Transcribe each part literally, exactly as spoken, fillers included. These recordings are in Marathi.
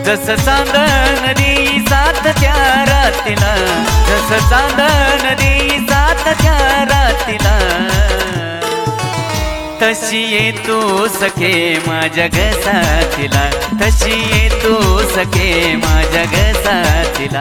जस चांदण देई साथ त्या रातीला, जस चांदण देई साथ त्या रातीला, तशी ये तू सखे माझ्या ग साथीला, तशी ये तू सखे माझ्या ग साथीला.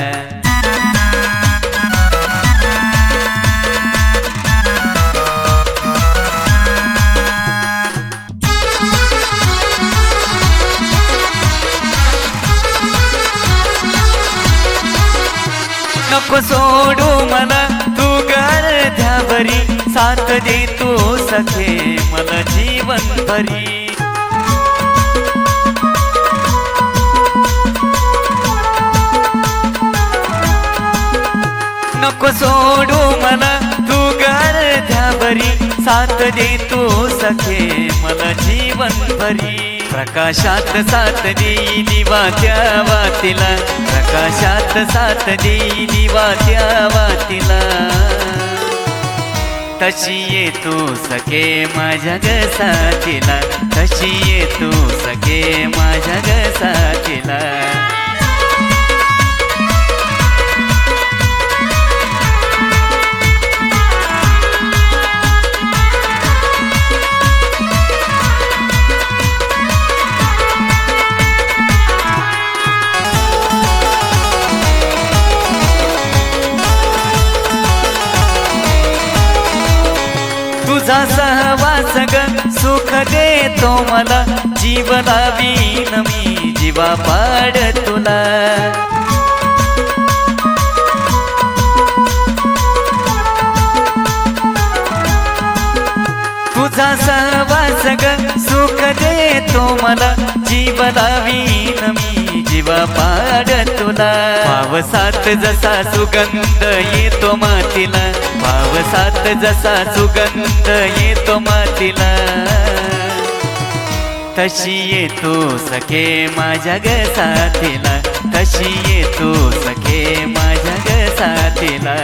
नको सोडू मला तू गर्ध्यावरी, साथ दे तू सखे मला जीवन भरी. नको सोडू मला तू गर्ध्यावरी, साथ दे तू सखे मला जीवन भरी. प्रकाशात साथ देई दिवा त्या वातीला, प्रकाशात साथ देई दिवा त्या वातीला, तशी ये तू सखे माझ्या ग साथीला, तशी ये तू सखे माझ्या ग साथीला. तुझा सहवास ग सुख देतो मला, जीव लावीन मी जीवा पाड तुला. तुझा सहवास ग सुख देतो मला, जीव लावीन मी जीवा पाड तुला. पावसात जसा सुगंध येतो मातीला, पावसात जसा सुगंध येतो मातीला, तशी ये तू सखे माझ्या ग साथीला, तशी ये तू सखे माझ्या ग साथीला.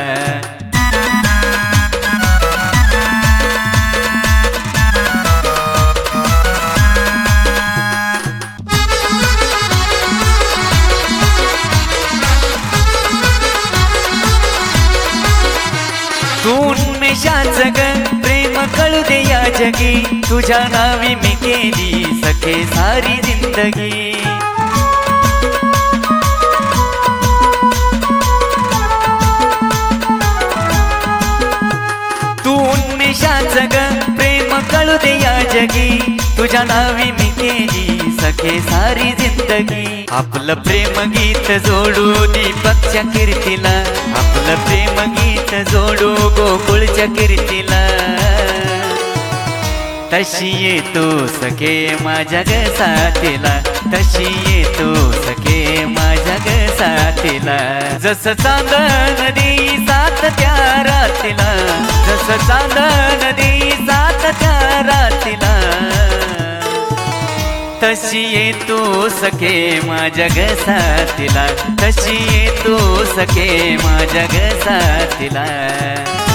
तू उन्मेषाच ग प्रेम कळू दे या जगी, तुझ्या नावी मी केली सखे सारी जिंदगी. तू उन्मेषाच ग प्रेम कळू दे या जगी, तुझ्या नावी मी केली सखे सारी जिंदगी. आपलं प्रेम गीत जोडू दीपकच्या कीर्तीला, आपलं प्रेम गीत जोडू गोकुळच्या कीर्तीला, तशी ये तू सखे माझ्या ग साथीला, तशी ये तू सखे माझ्या ग साथीला. जस चांदण देई साथ त्या रातीला, जस चांदण देई साथ त्या रातीला, तशी ये तू सखे माझ्या ग साथीला, तशी ये तू सखे माझ्या ग साथीला.